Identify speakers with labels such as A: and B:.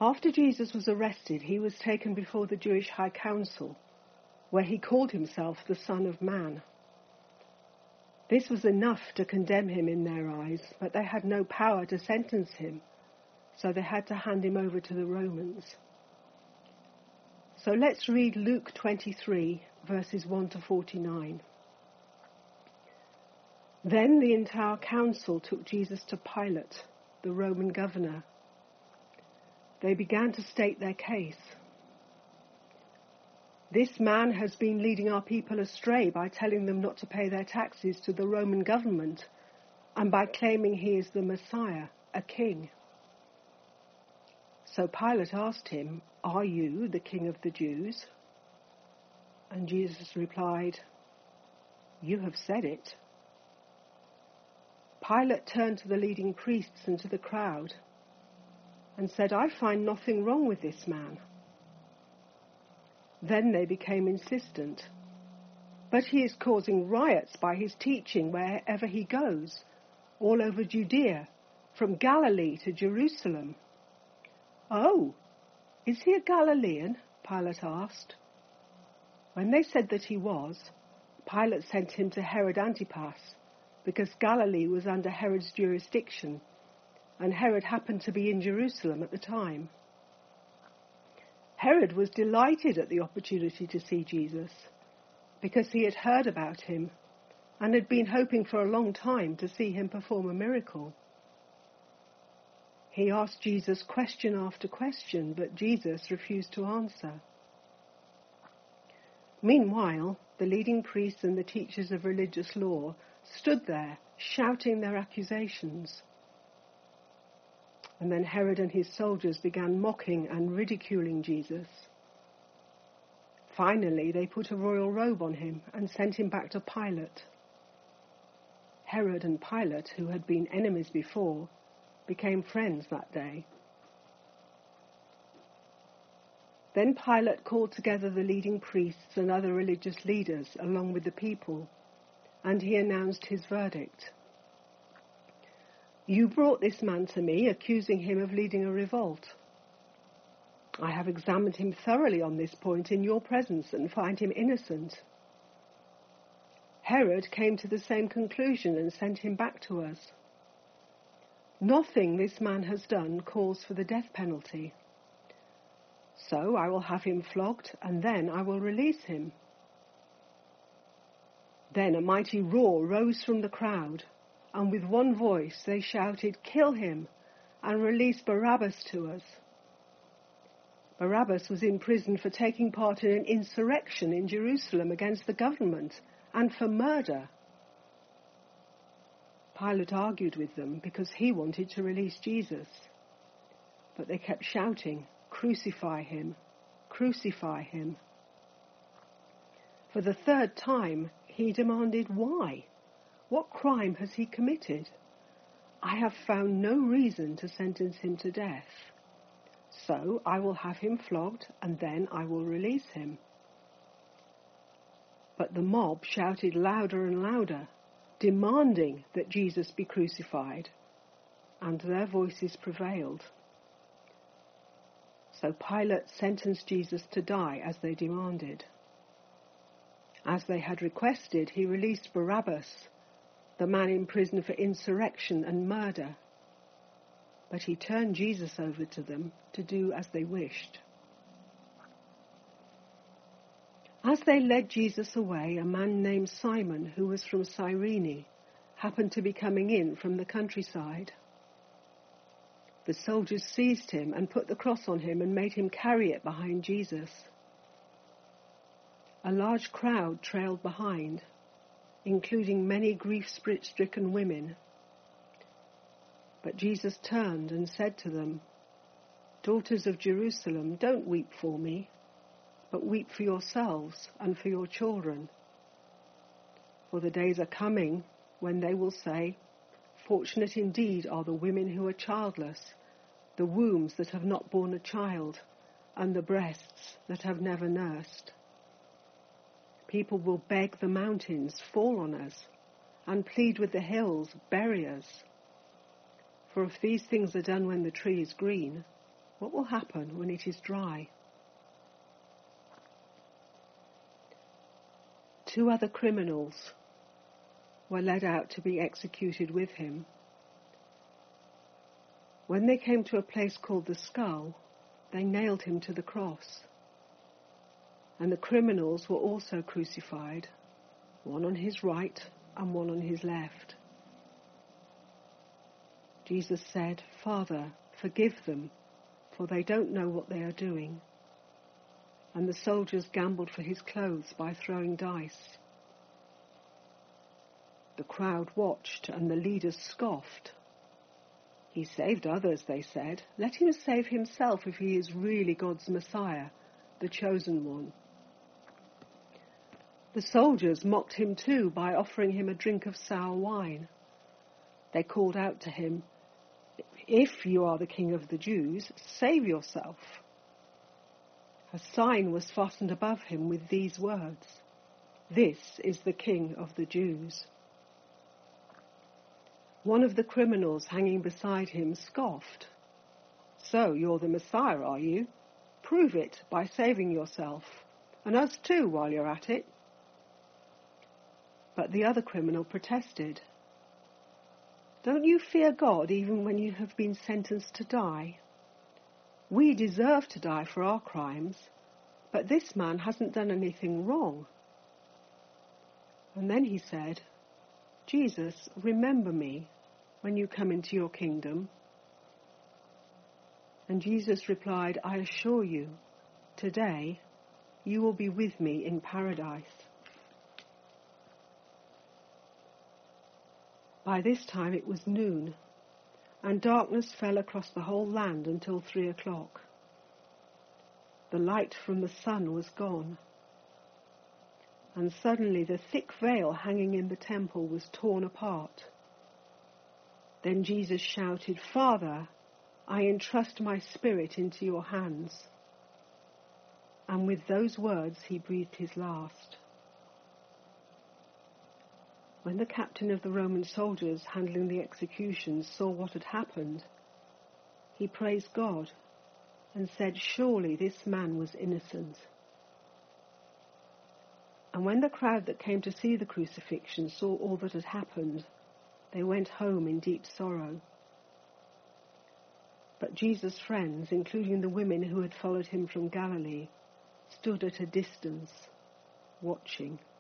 A: After Jesus was arrested, he was taken before the Jewish High Council, where he called himself the Son of Man. This was enough to condemn him in their eyes, but they had no power to sentence him, so they had to hand him over to the Romans. So let's read Luke 23, verses 1 to 49. Then the entire council took Jesus to Pilate, the Roman governor. They began to state their case. This man has been leading our people astray by telling them not to pay their taxes to the Roman government and by claiming he is the Messiah, a king. So Pilate asked him, "Are you the king of the Jews?" And Jesus replied, "You have said it." Pilate turned to the leading priests and to the crowd and said, "I find nothing wrong with this man." Then they became insistent. "But he is causing riots by his teaching wherever he goes, all over Judea, from Galilee to Jerusalem." "Oh, is he a Galilean?" Pilate asked. When they said that he was, Pilate sent him to Herod Antipas, because Galilee was under Herod's jurisdiction, and Herod happened to be in Jerusalem at the time. Herod was delighted at the opportunity to see Jesus, because he had heard about him and had been hoping for a long time to see him perform a miracle. He asked Jesus question after question, but Jesus refused to answer. Meanwhile, the leading priests and the teachers of religious law stood there, shouting their accusations. And then Herod and his soldiers began mocking and ridiculing Jesus. Finally, they put a royal robe on him and sent him back to Pilate. Herod and Pilate, who had been enemies before, became friends that day. Then Pilate called together the leading priests and other religious leaders along with the people, and he announced his verdict. "You brought this man to me, accusing him of leading a revolt. I have examined him thoroughly on this point in your presence and find him innocent." Herod came to the same conclusion and sent him back to us. "Nothing this man has done calls for the death penalty. So I will have him flogged, and then I will release him." Then a mighty roar rose from the crowd, and with one voice they shouted, "Kill him, and release Barabbas to us." Barabbas was in prison for taking part in an insurrection in Jerusalem against the government and for murder. Pilate argued with them because he wanted to release Jesus, but they kept shouting, "Crucify him, crucify him." For the third time, he demanded, "Why? What crime has he committed? I have found no reason to sentence him to death. So I will have him flogged, and then I will release him." But the mob shouted louder and louder, demanding that Jesus be crucified, and their voices prevailed. So Pilate sentenced Jesus to die as they demanded. As they had requested, he released Barabbas, the man in prison for insurrection and murder. But he turned Jesus over to them to do as they wished. As they led Jesus away, a man named Simon, who was from Cyrene, happened to be coming in from the countryside. The soldiers seized him and put the cross on him and made him carry it behind Jesus. A large crowd trailed behind, including many grief-stricken women. But Jesus turned and said to them, "Daughters of Jerusalem, don't weep for me, but weep for yourselves and for your children. For the days are coming when they will say, 'Fortunate indeed are the women who are childless, the wombs that have not borne a child, and the breasts that have never nursed.' People will beg the mountains, 'Fall on us,' and plead with the hills, 'Bury us.' For if these things are done when the tree is green, What will happen when it is dry? 2 other criminals were led out to be executed with him. When they came to a place called the Skull, they nailed him to the cross. And the criminals were also crucified, one on his right and one on his left. Jesus said, "Father, forgive them, for they don't know what they are doing." And the soldiers gambled for his clothes by throwing dice. The crowd watched, and the leaders scoffed. "He saved others," they said. "Let him save himself if he is really God's Messiah, the chosen one." The soldiers mocked him too by offering him a drink of sour wine. They called out to him, "If you are the King of the Jews, save yourself." A sign was fastened above him with these words, "This is the King of the Jews." One of the criminals hanging beside him scoffed. "So you're the Messiah, are you? Prove it by saving yourself, and us too while you're at it." But the other criminal protested. "Don't you fear God even when you have been sentenced to die? We deserve to die for our crimes, but this man hasn't done anything wrong." And then he said, "Jesus, remember me when you come into your kingdom." And Jesus replied, "I assure you, today you will be with me in paradise." By this time it was noon, and darkness fell across the whole land until 3 o'clock. The light from the sun was gone, and suddenly the thick veil hanging in the temple was torn apart. Then Jesus shouted, "Father, I entrust my spirit into your hands." And with those words he breathed his last. When the captain of the Roman soldiers handling the executions saw what had happened, he praised God and said, "Surely this man was innocent." And when the crowd that came to see the crucifixion saw all that had happened, they went home in deep sorrow. But Jesus' friends, including the women who had followed him from Galilee, stood at a distance, watching.